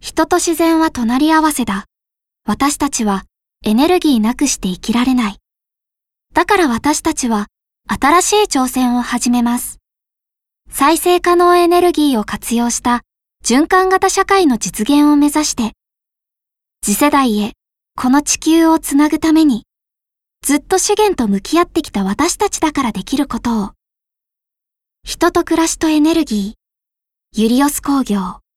人と自然は隣り合わせだ。私たちはエネルギーなくして生きられない。だから私たちは新しい挑戦を始めます。再生可能エネルギーを活用した循環型社会の実現を目指して、次世代へこの地球をつなぐために、ずっと資源と向き合ってきた私たちだからできることを。人と暮らしとエネルギー、ユリオス工業。